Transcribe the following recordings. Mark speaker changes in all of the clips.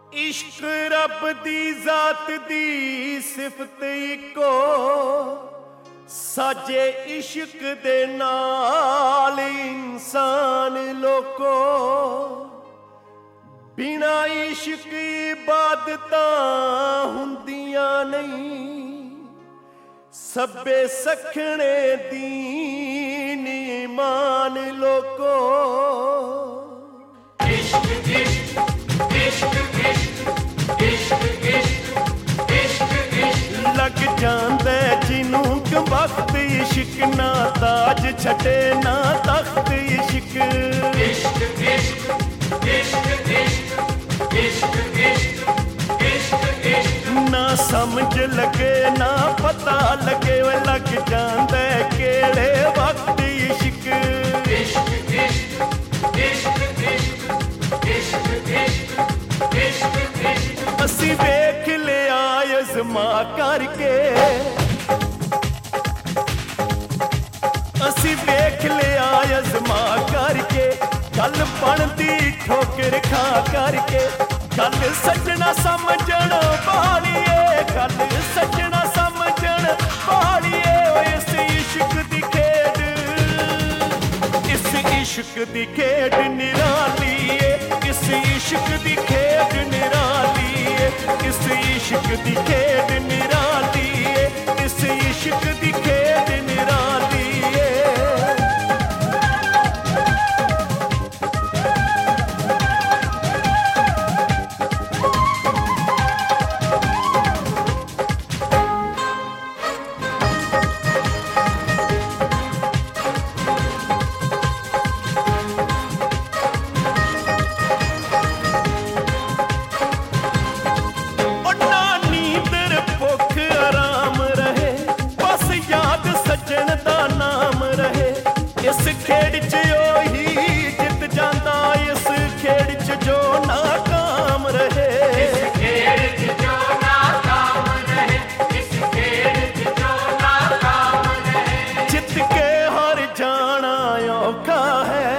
Speaker 1: इश्क रब दी जात दी सिफत इको साजे इश्क दे नाल इंसान लोको बिना इश्क इबादतां हुंदियां नहीं सब्बे सखने दीन ईमान लोको इश्क इश्क इश्क इश्क इश्क इश्क इश्क इश्क लग जांदा जिनू क वक्त इश्क ना ताज छटे ना तख्त इश्क इश्क इश्क इश्क इश्क इश्क इश्क इश्क इश्क ना समझ लगे ना पता लगे लग जांदा केड़े वक्त इश्क इश्क इश्क इश्क इश्क इश्क इश्क इश्क असी वेख लिया अज़मा करके असी वेख लिया अज़मा करके गल बनदी ठोकर खा करके गल सजना समझण बालिए गल सजना समझण बालिए इस इश्क दी खेड इस इश्क दी खेड निराली इस इश्क दी खेड निराली इस इश्क दी खेड निराली इस इश्क दी खेड निराली इस खेड च ओही जित जांदा इस खेड च जो नाकाम रहे इस खेड च जो नाकाम रहे इस खेड च जो नाकाम रहे जित के हार जाना औखा है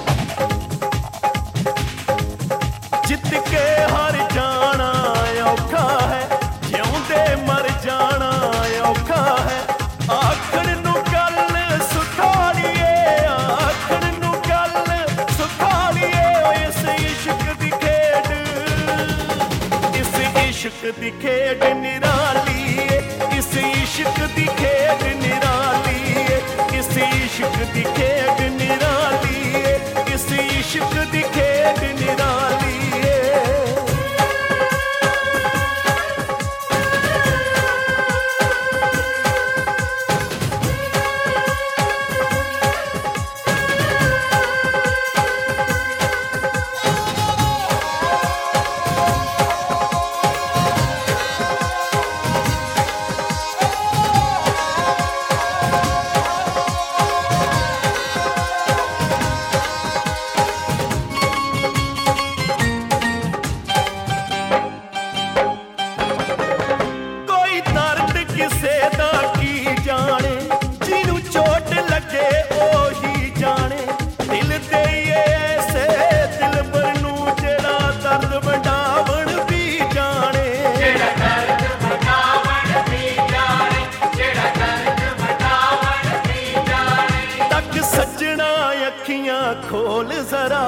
Speaker 1: जित के हार जाना औखा है जिउंदे मर जाना औखा है आखण नू गल सुखालिए इश्क दी खेड निराली इस इश्क दी खेड निराली इस इश्क दी खेड निराली इस इश्क दी खेड निराली किसे दा की जाने जिनू चोट लगे ओही जाने दिल देइए ऐसे दिल बरनू जेड़ा दर्द वंडावण भी जाने जेड़ा दर्द वंडावण भी जाने जेड़ा दर्द वंडावण भी जाने तक सजना अखियां खोल जरा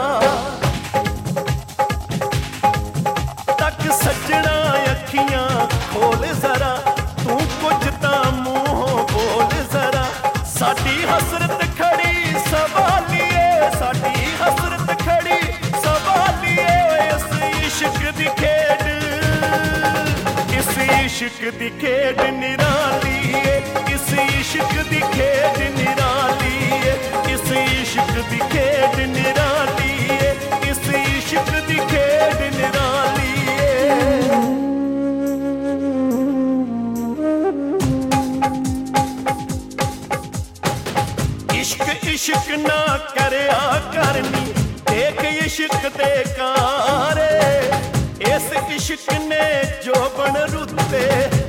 Speaker 1: तक सजना अखियां खोल जरा तू कुछ तां मूंहों बोल जरा साडी हसरत खड़ी सवालिए साडी हसरत खड़ी सवालिए इस इश्क दी खेड इस इश्क दी खेड निराली इस इश्क दी खेड निराली इस इश्क दी खेड निराली इस इश्क दी खेड निराली इश्क ना करया करनी एक इश्क दे कारे इस इश्क ने जोबन रुते